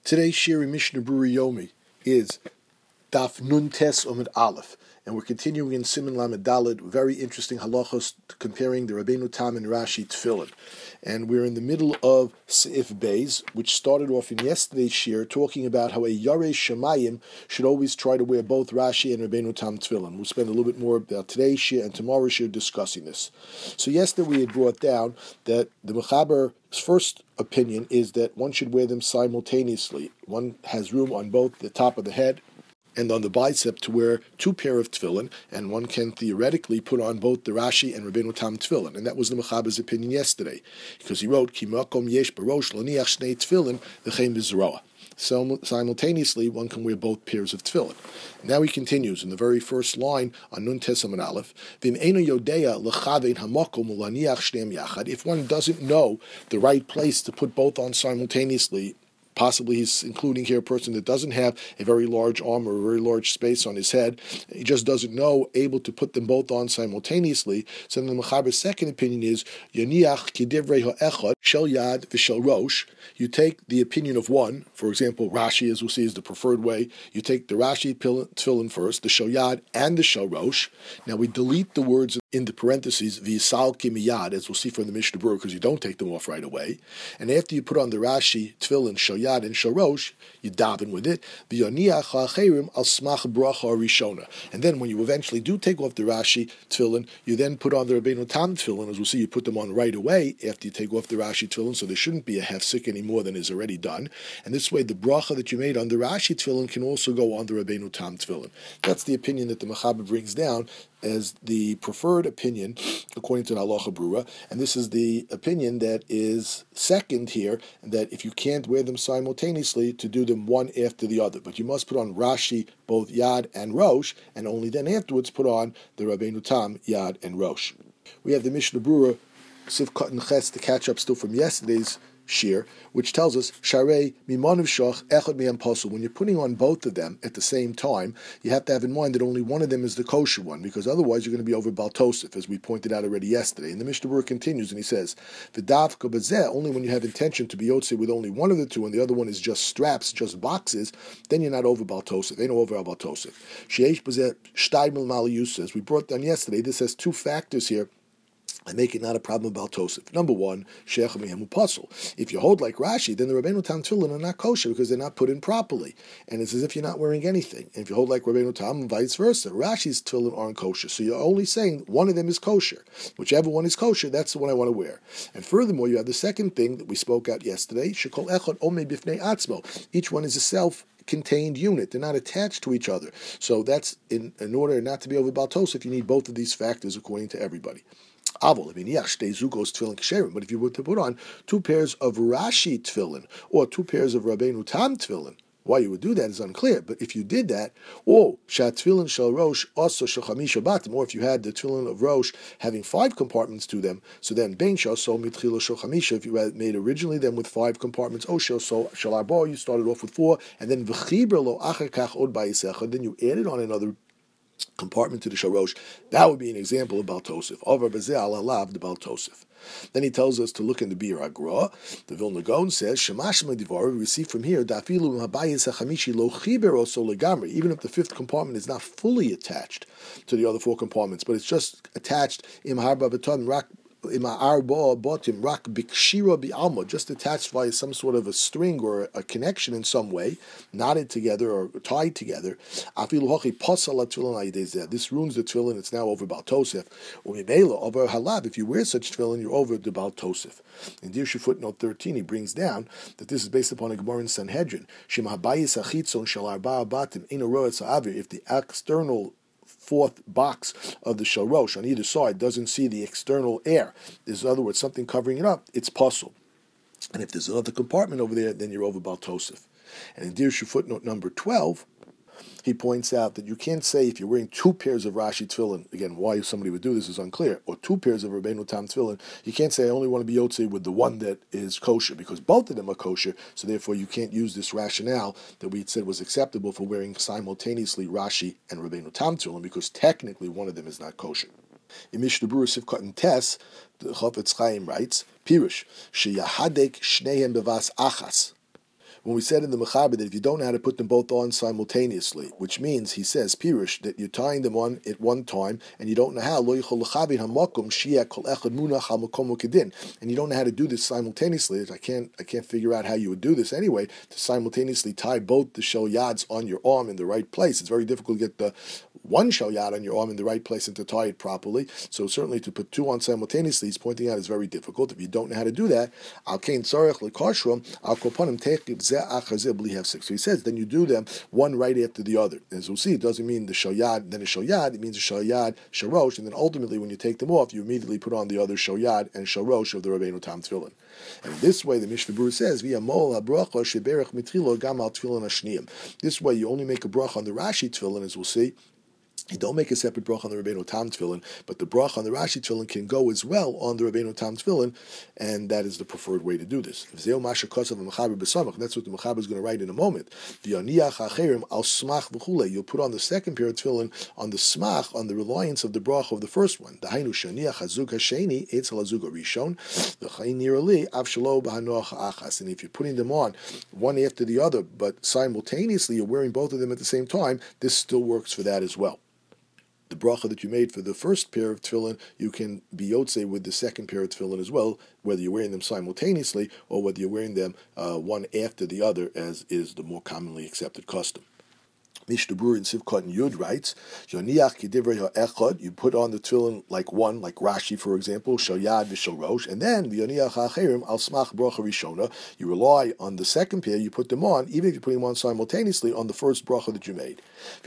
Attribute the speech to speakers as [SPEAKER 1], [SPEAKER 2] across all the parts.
[SPEAKER 1] Today's Shiri Mishnah Brura Yomi is Daf Nun Tes Omid Aleph, and we're continuing in Siman Lamed Daled, very interesting halachos comparing the Rabbeinu Tam and Rashi Tefillin. And we're in the middle of Seif Beis, which started off in yesterday's shir, talking about how a Yarei Shemayim should always try to wear both Rashi and Rabbeinu Tam Tefillin. We'll spend a little bit more about today's shir and tomorrow's shir discussing this. So yesterday we had brought down that the Mechaber's first opinion is that one should wear them simultaneously. One has room on both the top of the head and on the bicep to wear two pair of tefillin, and one can theoretically put on both the Rashi and Rabbeinu Tam tefillin. And that was the Mechaber's opinion yesterday, because he wrote, Ki makom yesh barosh laniach shnei tefillin v'chein b'zroah. So simultaneously, one can wear both pairs of tefillin. Now he continues in the very first line on Nun Tes Amud Aleph. If one doesn't know the right place to put both on simultaneously, possibly he's including here a person that doesn't have a very large arm or a very large space on his head. He just doesn't know, able to put them both on simultaneously. So then the Mechaber's second opinion is, Yoniach kidivrei ha'echad shel yad v'shel rosh. You take the opinion of one, for example, Rashi, as we'll see, is the preferred way. You take the Rashi tefillin first, the shel yad and the shel rosh. Now we delete the words in the parentheses, v'yisal kimiyad, as we'll see from the Mishnah Berurah, because you don't take them off right away. And after you put on the Rashi tefillin shel yad and shel rosh, you daven with it. V'yoniach ha'acherim al smach bracha rishona. And then when you eventually do take off the Rashi tefillin, you then put on the Rabbeinu Tam tefillin. As we'll see, you put them on right away after you take off the Rashi tefillin, so there shouldn't be a hefsek any more than is already done. And this way, the bracha that you made on the Rashi tefillin can also go on the Rabbeinu Tam tefillin. That's the opinion that the Mechaber brings down as the preferred opinion according to the Halacha Brura, and this is the opinion that is second here, that if you can't wear them simultaneously, to do them one after the other. But you must put on Rashi, both Yad and Rosh, and only then afterwards put on the Rabbeinu Tam, Yad and Rosh. We have the Mishnah Brura, Sivkot and Ches, to catch up still from yesterday's shir, which tells us Sharei Mimanav Shach Echad Me'am Pasul. When you're putting on both of them at the same time, you have to have in mind that only one of them is the kosher one, because otherwise you're going to be over Bal Tosef, as we pointed out already yesterday. And the Mishnah Berurah continues and he says, V'davka b'zeh, only when you have intention to be yotze with only one of the two and the other one is just straps, just boxes, then you're not over Bal Tosef. Ain't over Bal Tosef. Sheish b'zeh shtay mil mal yusah, as we brought down yesterday. This has two factors here and make it not a problem about Tosef. Number one, Sheikh Mehemu Pasul. If you hold like Rashi, then the Rabbeinu Tam tefillin are not kosher because they're not put in properly. And it's as if you're not wearing anything. And if you hold like Rabbeinu Tam, vice versa. Rashi's tefillin aren't kosher. So you're only saying one of them is kosher. Whichever one is kosher, that's the one I want to wear. And furthermore, you have the second thing that we spoke out yesterday, Shekol Echad Omei Bifnei Atzmo. Each one is a self-contained unit. They're not attached to each other. So that's in order not to be over Bal Tosef, you need both of these factors according to everybody. But if you were to put on two pairs of Rashi tefillin or two pairs of Rabbeinu Tam tefillin, why you would do that is unclear. But if you did that, or shat tefillin shel rosh also shel chamisha batim, or if you had the tefillin of Rosh having 5 compartments to them, so then bein shel so mitchila shel chamisha, if you had made originally them with 5 compartments, oh shel so shel arba, you started off with 4, and then v'chiber lo acher kach od ba'yisecha, then you added on another compartment to the Sharosh, that would be an example of Bal Tosef. Over Bazeh al Alav, the Bal Tosef. Then he tells us to look in the Bir Agra. The Vilna Gaon says, Shemash Medivar, we receive from here, Dafilu Habayis HaChamishi Lo Chiber Oso Legamri, even if the 5th compartment is not fully attached to the other 4 compartments, but it's just attached Im Harba Baton Rak just attached via some sort of a string or a connection in some way, knotted together or tied together. This ruins the tefillin, it's now over Bal Tosef. If you wear such tefillin, you're over the Bal Tosef. In Dirshu footnote 13, he brings down that this is based upon a Gemara in Sanhedrin. If the external 4th box of the Shalosh on either side doesn't see the external air, there's, in other words, something covering it up, it's pasul. And if there's another compartment over there, then you're over Bal Tosef. And in Dirshu footnote number 12, he points out that you can't say if you're wearing 2 pairs of Rashi tefillin, again, why somebody would do this is unclear, or 2 pairs of Rabbeinu Tam tefillin, you can't say I only want to be yotze with the one that is kosher, because both of them are kosher, so therefore you can't use this rationale that we said was acceptable for wearing simultaneously Rashi and Rabbeinu Tam tefillin, because technically one of them is not kosher. In Mishnah Berurah Sivkot and Tes, the Chafetz Chaim writes, Pirush, Sheyahadek Shnehem Bevas Achas. when we said in the Mechaber that if you don't know how to put them both on simultaneously, which means, he says, Pirush, that you're tying them on at one time, and you don't know how, and you don't know how to do this simultaneously. I can't figure out how you would do this anyway, to simultaneously tie both the shel yads on your arm in the right place. It's very difficult to get the one shel yad on your arm in the right place and to tie it properly. So certainly to put two on simultaneously, he's pointing out, is very difficult. If you don't know how to do that, so he says, then you do them one right after the other. As we'll see, it doesn't mean the shel yad, then a shel yad. It means a shel yad, sharosh, and then ultimately when you take them off, you immediately put on the other shel yad and sharosh of the Rabbeinu Tam tefillin. And this way, the Mishnah Berurah says, "Via mol habracha sheberach mitrilo gam al tefillin hashniyim." This way, you only make a bracha on the Rashi tefillin, as we'll see. You don't make a separate bracha on the Rabbeinu Tam tefillin, but the bracha on the Rashi tefillin can go as well on the Rabbeinu Tam tefillin, and that is the preferred way to do this. That's what the Mechaber is going to write in a moment. You'll put on the second pair of tefillin on the smach, on the reliance of the bracha of the first one. And if you're putting them on one after the other, but simultaneously you're wearing both of them at the same time, this still works for that as well. The bracha that you made for the first pair of tefillin, you can be yotze with the second pair of tefillin as well, whether you're wearing them simultaneously or whether you're wearing them one after the other, as is the more commonly accepted custom. Mishnah Berurah in Sivkot and Yud writes, Yoniach kidivrei ha'echad, you put on the tefillin like one, like Rashi, for example, shel yad v'shel rosh, and then v'yoniach ha'acherim al smach bracha rishona, you rely on the second pair, you put them on, even if you're putting them on simultaneously, on the first bracha that you made.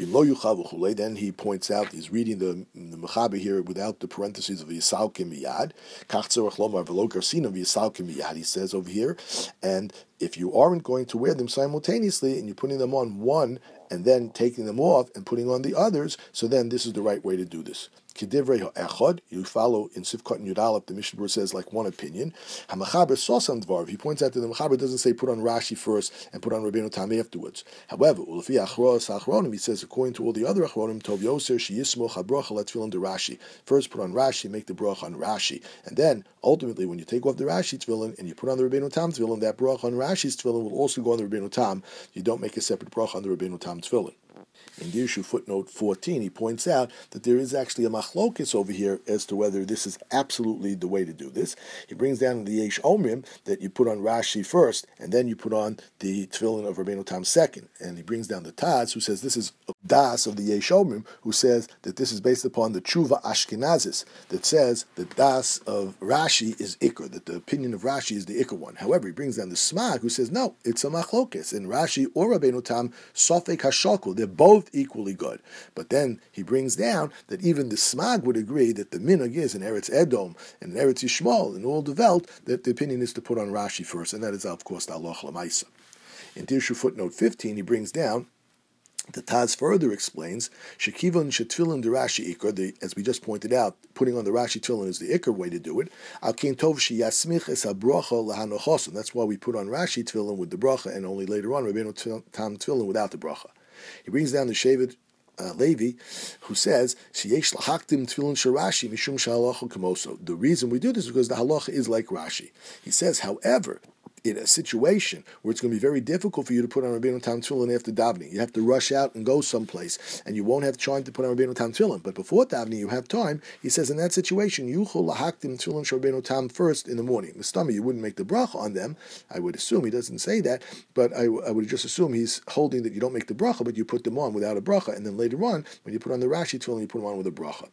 [SPEAKER 1] Then he points out, he's reading the Mechaber here without the parentheses of Yisalkim miyad, kach tzorach lomar v'lo garsinam v'yisalkim miyad, he says over here, and if you aren't going to wear them simultaneously and you're putting them on one and then taking them off and putting on the others, so then this is the right way to do this. Kedivrei ha'echad, you follow in Sivkot and Yud Aleph, the Mishnah Berurah says like one opinion. HaMechaber sosam dvar, he points out that the Mechaber doesn't say put on Rashi first and put on Rabbeinu Tam afterwards. However, ulefi achroas achronim, he says according to all the other achronim, tov yoser sheyismoch habracha latfilin de Rashi. First put on Rashi, make the bracha on Rashi, and then ultimately when you take off the Rashi tefillin and you put on the Rabbeinu Tam tefillin, that bracha on Rashi's tefillin will also go on the Rabbeinu Tam. You don't make a separate bracha on the Rabbeinu Tam tefillin. In Dirshu footnote 14, he points out that there is actually a machlokis over here as to whether this is absolutely the way to do this. He brings down the Yesh Omrim that you put on Rashi first, and then you put on the tefillin of Rabbeinu Tam second. And he brings down the Taz, who says this is a das of the Yesh Omrim, who says that this is based upon the Tshuva Ashkenazis, that says that das of Rashi is Iker, that the opinion of Rashi is the Iker one. However, he brings down the Smag, who says no, it's a machlokis. In Rashi or Rabbeinu Tam, Sofek HaShokul, they're both equally good. But then he brings down that even the Smag would agree that the minhag is in Eretz Edom and in Eretz Yishmael and all the Welt, that the opinion is to put on Rashi first, and that is of course the Halacha L'Maisa. In Dirshu footnote 15, he brings down, the Taz further explains, Shekivon shetfilin de Rashi ikar, as we just pointed out, putting on the Rashi tefillin is the ikar way to do it. Al kein tov sheyasmich es habracha lahanochosim. That's why we put on Rashi tefillin with the bracha, and only later on Rabbeinu Tam tefillin without the bracha. He brings down the Shevet Levi, who says, "Sheyesh lahaktim tefillin sharashi mishum shehalacha kamoso." The reason we do this is because the halacha is like Rashi. He says, however, in a situation where it's going to be very difficult for you to put on Rabbeinu Tam tefillin after davening, you have to rush out and go someplace, and you won't have time to put on Rabbeinu Tam tefillin. But before davening, you have time. He says, in that situation, yuchol lahaktim tefillin Rabbeinu Tam first in the morning. Mistama, you wouldn't make the bracha on them. I would assume he doesn't say that, but I would just assume he's holding that you don't make the bracha, but you put them on without a bracha, and then later on, when you put on the Rashi tefillin, you put them on with a bracha.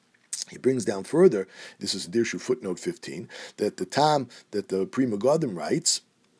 [SPEAKER 1] He brings down further, this is Dirshu footnote 15, that the Tam that the Pri Megadim writes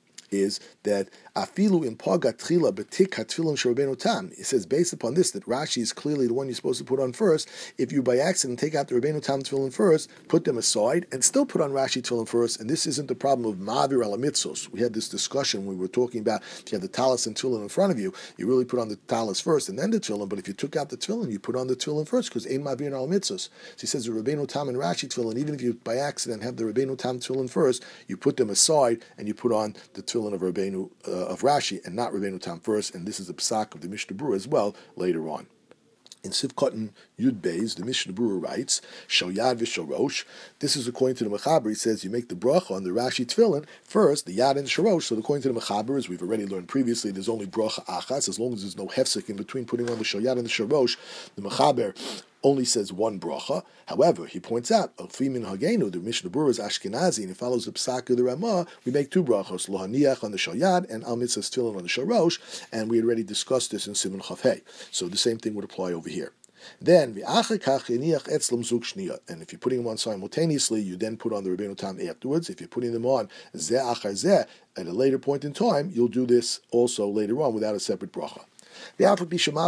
[SPEAKER 1] is that afilu in paga tchila betik hatfilin sh'Rabbeinu Tam. It says based upon this that Rashi is clearly the one you're supposed to put on first. If you by accident take out the Rabbeinu Tam tefillin first, put them aside, and still put on Rashi tefillin first, and this isn't the problem of ma'avir ala mitzvos. We had this discussion when we were talking about if you have the talis and tefillin in front of you, you really put on the talis first and then the tefillin. But if you took out the tefillin, you put on the tefillin first because ein ma'avir ala mitzvos. So he says the Rabbeinu Tam and Rashi tefillin, even if you by accident have the Rabbeinu Tam tefillin first, you put them aside and you put on the tefillin of Rabbeinu of Rashi and not Rabbeinu Tam first, and this is the psak of the Mishnah Berurah as well later on. In Sivkotten Yud Beis, the Mishnah Berurah writes, Shal Yad v'Shorosh. This is according to the Mechaber. He says you make the bracha on the Rashi Tefillin first, the Yad and Shorosh. So according to the Mechaber, as we've already learned previously, there's only bracha achas. As long as there's no hefsek in between putting on the Shal Yad and the Shorosh, the Mechaber only says one bracha. However, he points out, Alfimin Hagenu, the Mishnah Berurah is Ashkenazi, and he follows the Psak of the Ramah, we make two brachos, Lohaniach on the Shal Yad and Al Mitzvahs Tefillin on the Shorosh, and we had already discussed this in Siman Chaf Hei. So the same thing would apply over here. Then, and if you're putting them on simultaneously, you then put on the Rabbeinu Tam afterwards. If you're putting them on zeh achar zeh at a later point in time, you'll do this also later on without a separate bracha. He says,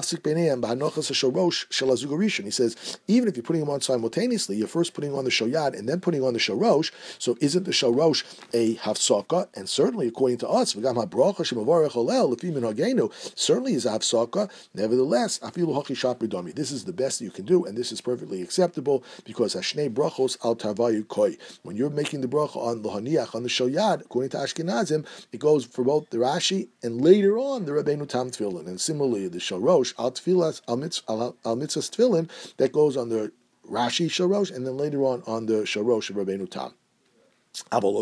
[SPEAKER 1] even if you're putting them on simultaneously, you're first putting on the Shoyad and then putting on the Shorosh. So isn't the Shorosh a hafsaka? And certainly, according to us, certainly is a hafsaka. Nevertheless, this is the best that you can do, and this is perfectly acceptable because Hashnei brachos al tarvayu koi. When you're making the bracha on the haniach, on the Shoyad, according to Ashkenazim, it goes for both the Rashi and later on the Rabbeinu Tam Tefillin. And similarly, the Shorosh al Mitzvahs Tefillin, that goes on the Rashi Shorosh, and then later on the Shorosh of Rabbeinu Tam. But do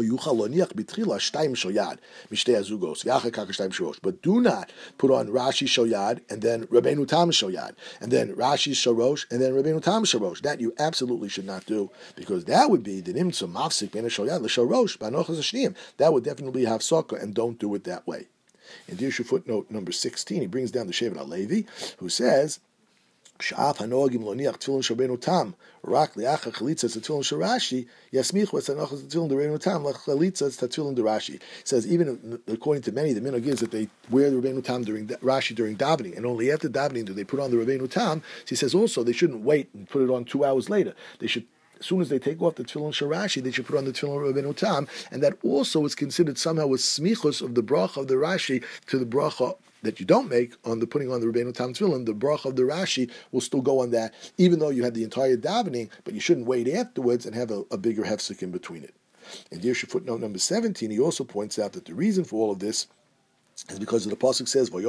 [SPEAKER 1] not put on Rashi Shoyad and then Rabbeinu Tam Shoyad and then Rashi Shorosh and then Rabbeinu Tam Shorosh. That you absolutely should not do, because that would be the nimtzah mafsik ben Shoyad l'Shorosh b'anochas hashniim. That would definitely have sukkah, and don't do it that way. In Dirshu footnote number 16, he brings down the Shevet HaLevi, who says, Sha'af hanogim loniach tefillin shabenu tam rak liacha chalitzas tefillin sharashi yasmich v'tzanochas tefillin derenu tam lachalitzas tefillin derashi. Says even according to many, the minhag is that they wear the Rabbeinu Tam during Rashi during davening, and only after davening do they put on the Rabbeinu Tam. So he says also they shouldn't wait and put it on 2 hours later. They should, as soon as they take off the tefillin sharashi, they should put on the tefillin Rabbeinu Tam, and that also is considered somehow a smichus of the bracha of the Rashi to the bracha that you don't make on the putting on the Rabbeinu Tam tefillin. The bracha of the Rashi will still go on that, even though you had the entire davening, but you shouldn't wait afterwards and have a bigger hefsek in between it. In Dirshu footnote number 17, he also points out that the reason for all of this is because the pasuk says, you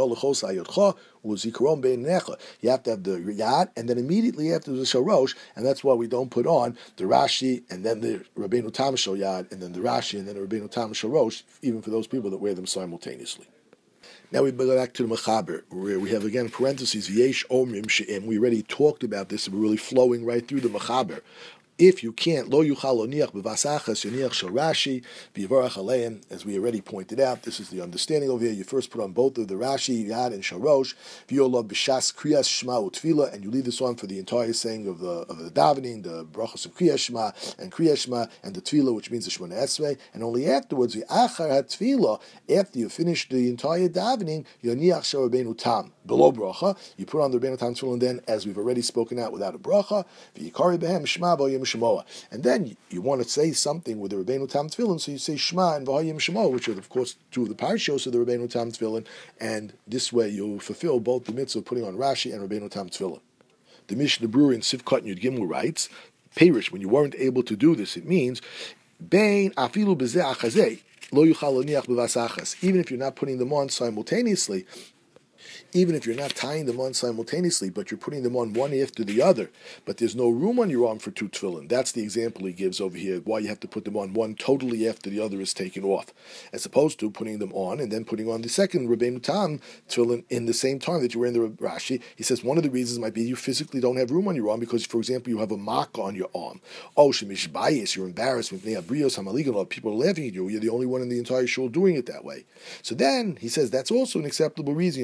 [SPEAKER 1] have to have the Yad, and then immediately after the Shorosh, and that's why we don't put on the Rashi, and then the Rabbeinu Tam Shoyad, and then the Rashi, and then the Rabbeinu Tam Shorosh, even for those people that wear them simultaneously. Now we go back to the Mechaber, where we have again parentheses, V'yesh omrim she'im. We already talked about this, and we're really flowing right through the Mechaber. If you can't, lo yuchal oniach b'vasachas yoniach shel Rashi v'yivarach aleim, as we already pointed out, this is the understanding over here. You first put on both of the Rashi, Yad, and Shorosh, v'yolav b'shas kriyas shema u'tfila, and you leave this on for the entire saying of the davening, the brachos of kriyas shema, and the tefila, which means the Shemona Esrei, and only afterwards, v'achar ha-tefila, after you finish the entire davening, yoniach shel Rabbeinu Tam, below bracha, you put on the Rabbeinu Tam tefillin, and then, as we've already spoken out, without a bracha, v'yikari behem shema b'yom Shemoah. And then you want to say something with the Rabbeinu Tam Tefillin, so you say Shema and V'hayim Shemoah, which are, of course, two of the parashos of the Rabbeinu Tam Tefillin, and this way you'll fulfill both the mitzvah of putting on Rashi and Rabbeinu Tam Tefillin. The Mishnah Berurah in Sivkot Yud Gimel writes, Perish, when you weren't able to do this, it means, Bein afilu b'zeh achazeh, lo yuchal oniach b'vasachas. Even if you're not putting them on simultaneously, even if you're not tying them on simultaneously, but you're putting them on one after the other, but there's no room on your arm for two tefillin. That's the example he gives over here, why you have to put them on one totally after the other is taken off, as opposed to putting them on and then putting on the second Rabbeinu Tam tefillin in the same time that you were in the Rashi. He says one of the reasons might be you physically don't have room on your arm because, for example, you have a mark on your arm. Oh, shemish bayis, you're embarrassed with neabrios hamaligan, people are laughing at you. You're the only one in the entire shul doing it that way. So then he says that's also an acceptable reason.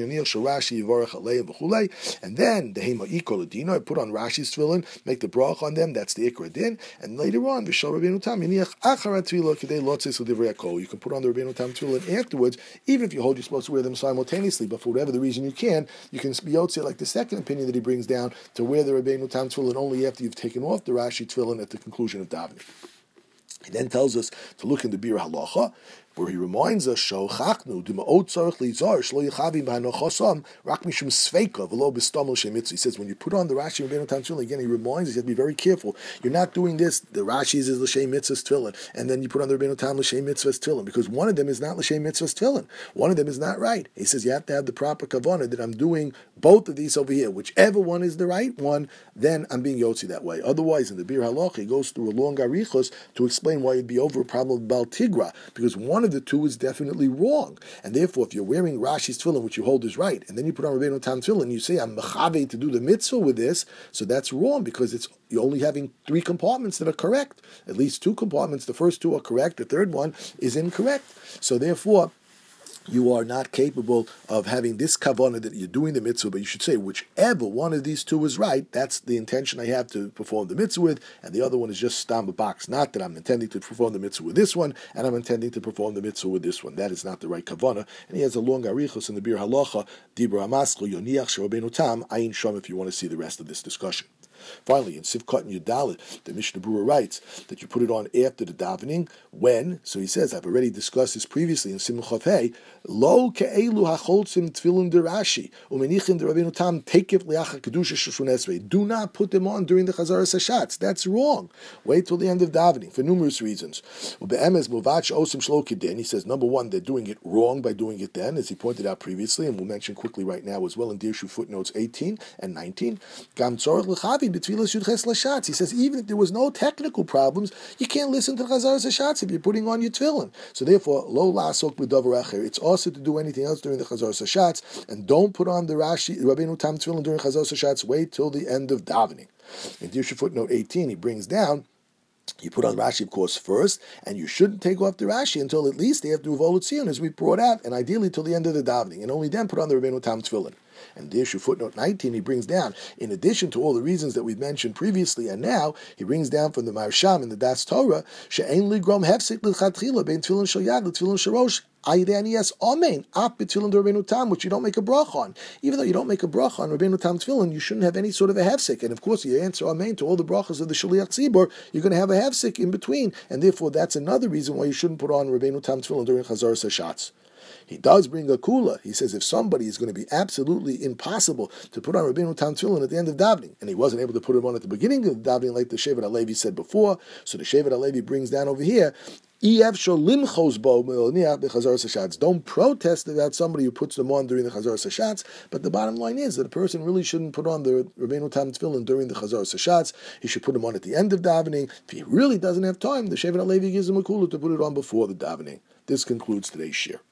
[SPEAKER 1] And then the Hema Iko Ladino, I put on Rashi's tefillin, make the brach on them, that's the Ikra Din, and later on, V'shal Rabbeinu Tam, Yiniach Acharat Tefillah Kedei Lotzis L'Divrei HaKol. You can put on the Rabbeinu Tam tefillin afterwards, even if you hold you're supposed to wear them simultaneously, but for whatever the reason you can be yotzei, like the second opinion that he brings down, to wear the Rabbeinu Tam tefillin only after you've taken off the Rashi tefillin at the conclusion of davening. He then tells us to look in the Bir Halacha, where he reminds us, "Shochachnu d'ma'od tzarich lizar shlo yichavim b'hanochosam rak mishum sveika v'lo b'stamel shemitzu." He says when you put on the Rashi Rabbeinu Tam tefillin, again he reminds us you have to be very careful. You're not doing this. The Rashi's is l'shem mitzvahs tefillin, and then you put on the Rabbeinu Tam l'shem mitzvahs tefillin, because one of them is not l'shem mitzvahs tefillin. One of them is not right. He says you have to have the proper kavanah that I'm doing both of these over here. Whichever one is the right one, then I'm being yotzi that way. Otherwise, in the Bir Halacha, he goes through a long arichos to explain why you'd be over a problem of Bal Tigra, because one of the two is definitely wrong. And therefore, if you're wearing Rashi's tefillin, which you hold is right, and then you put on Rabbeinu Tam tefillin, and you say, I'm mechave to do the mitzvah with this, so that's wrong, because you're only having 3 compartments that are correct. At least 2 compartments, the first 2 are correct, the third one is incorrect. So therefore, you are not capable of having this kavanah that you're doing the mitzvah, but you should say whichever one of these 2 is right, that's the intention I have to perform the mitzvah with, and the other one is just stam a box. Not that I'm intending to perform the mitzvah with this one, and I'm intending to perform the mitzvah with this one. That is not the right kavanah. And he has a long arichos in the Bir Halacha, Dibra Amaskal, Yoniach She'Rabbeinu Tam, Ayin Sham, if you want to see the rest of this discussion. Finally, in Sivkot and Yudalit, the Mishnah Berurah writes that you put it on after the davening. When? So he says, I've already discussed this previously in Simchot Hey. Lo ke'elu hacholtzim tefillin derashi umenichim derabbeinu tam tekef liacha kedusha sheshun esrei. Do not put them on during the Chazaras Hashatz. That's wrong. Wait till the end of davening for numerous reasons. Ube'emes muvach osim shlo kidin. He says, number one, they're doing it wrong by doing it then, as he pointed out previously, and we'll mention quickly right now as well in Dirshu footnotes 18 and 19. Gam tzorich l'chavi. He says even if there was no technical problems, you can't listen to the Chazaras Hashatz if you're putting on your tefillin. So therefore, lo la'asok b'davar acher. It's also to do anything else during the Chazaras Hashatz, and don't put on the Rashi Rabbeinu Tam tefillin during Chazaras Hashatz. Wait till the end of davening. In Dirshu footnote 18, he brings down, you put on Rashi, of course, first, and you shouldn't take off the Rashi until at least after Uvol Tzion, as we brought out, and ideally till the end of the davening, and only then put on the Rabbeinu Tam tefillin. And the issue footnote 19, he brings down, in addition to all the reasons that we've mentioned previously, and now he brings down from the Marsham in the Das Torah, she'ein ligrom hefsek l'chatchila bein tefillin shel yad l'tefillin shel rosh. Yes, amen. Ap b'tefillin Rabbeinu Tam, which you don't make a bracha on. Even though you don't make a bracha on Rabbeinu Tam tefillin, you shouldn't have any sort of a hefsek. And of course, you answer amen to all the brachas of the Shaliach Tzibor, you're going to have a hefsek in between, and therefore that's another reason why you shouldn't put on Rabbeinu Tam tefillin during Chazaras Hashatz. He does bring a kula. He says if somebody is going to be absolutely impossible to put on Rabbeinu Tam tefillin at the end of davening, and he wasn't able to put it on at the beginning of the davening like the Shevet HaLevi said before, so the Shevet HaLevi brings down over here, don't protest about somebody who puts them on during the Chazaras Hashatz, but the bottom line is that a person really shouldn't put on the Rabbeinu Tam tefillin during the Chazaras Hashatz. He should put them on at the end of davening. If he really doesn't have time, the Shevet HaLevi gives him a kula to put it on before the davening. This concludes today's shir.